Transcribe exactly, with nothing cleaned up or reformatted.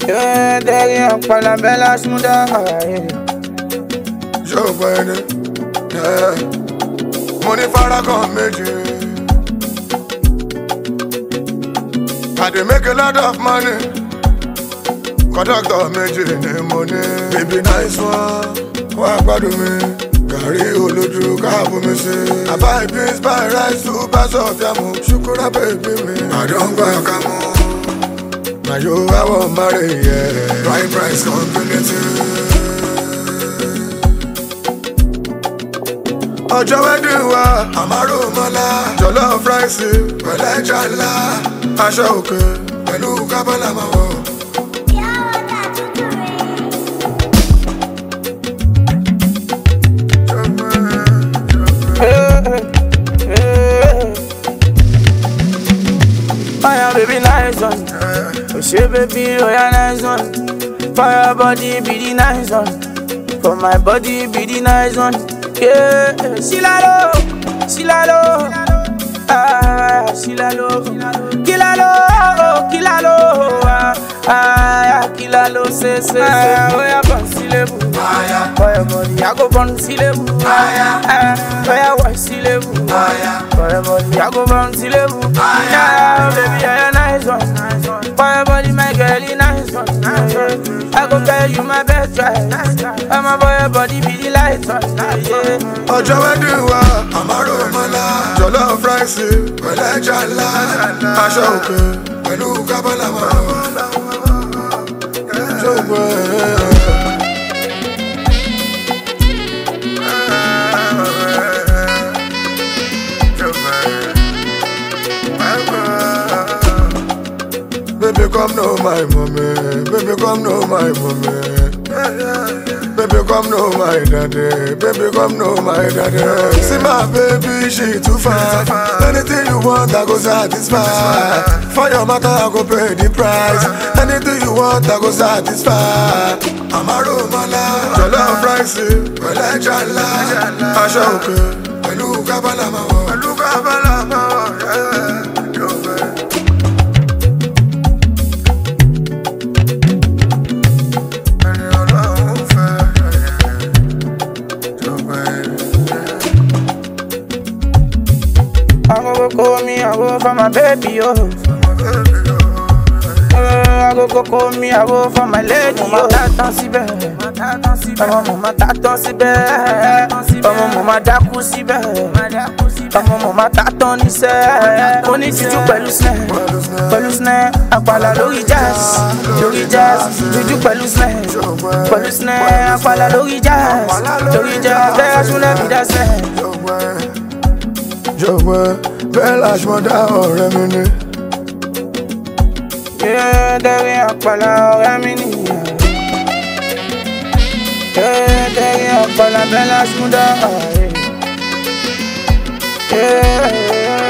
Yeah, derrière par la belle asmuda. Joe Biden, yeah. Money Farrakhan méjì. I dey make a lot of money. Conductor méjì ni mo ní. Baby nice one, wá gbádùn mi. Gàrí olójú káàbù mi sí. I buy beans, buy rice, two bags of yamu. Ṣukura baby mi. Àdóńgbà kámú. Now you I won't marry, yeah. Right price community. Ọjọ́ wedding wa, àmàrò mọ́lá. Jollof rice, pẹ̀lú ẹja ńlá. Aṣọ òkè, pẹ̀lú kábọ́là máa wọ̀. Fire baby nice one. Oh shit baby, oh yeah nice one. Fire body be the nice one. For my body be the nice one. Yeah, Silalo, Silalo, ah, Silalo, Kilalo, Kilalo, ah, ah, Kilalo, say, say, say, oh yeah, Bonsilebu, ah, for your body, I go Bonsilebu, ah, for your wife, Silebu, ah, for your body, I go Bonsilebu, ah, baby, you're a nice one, nice one, for your body, my girlie, nice one, nice one. I go tell you my best try. I'm a boy, body be the light one. Ọjọ́ wedding wa, àmàrò mọ́lá. Jollof rice, pẹ̀lú ẹja ńlá. Aṣọ òkè, pẹ̀lú kábọ́là máa wọ̀. Baby, come know my mommy. Baby, come know my mommy. Baby, come know my daddy. Baby, come know my daddy. See my baby, she too fine. Anything you want, I go satisfy. For your matter, I go pay the price. Anything you want, I go satisfy. Àmàrò mọ́lá. Jollof rice, pẹ̀lú ẹja ńlá. Aṣọ òkè, pẹ̀lú kábọ́là máa wọ̀. Pẹ̀lú kábọ́là máa wọ̀, yeah. I go call me, I go for my baby, oh. I go go call me, I go for my lady, oh. Tatan sibe, mama mama tatan sibe, mama mama daku sibe, mama mama tatan ni se. Oni juju pẹ̀lú snare, pẹ̀lú snare, àpàlà lórí jazz, lórí jazz. Juju pẹ̀lú snare, pẹ̀lú snare, àpàlà lórí jazz, lórí jazz. Bẹ́ẹ̀ súnlẹ̀ mi dá snare. Jọ̀wọ́ bẹ́ẹ̀ làṣmọ́dá ọ̀rẹ́ mi ni. Yeah, derrière àpàlà ọ̀rẹ́ mi nìyẹn. Yeah, derrière àpàlà bẹ́ẹ̀ làṣmọ́dá ọ̀rẹ́. Yeah.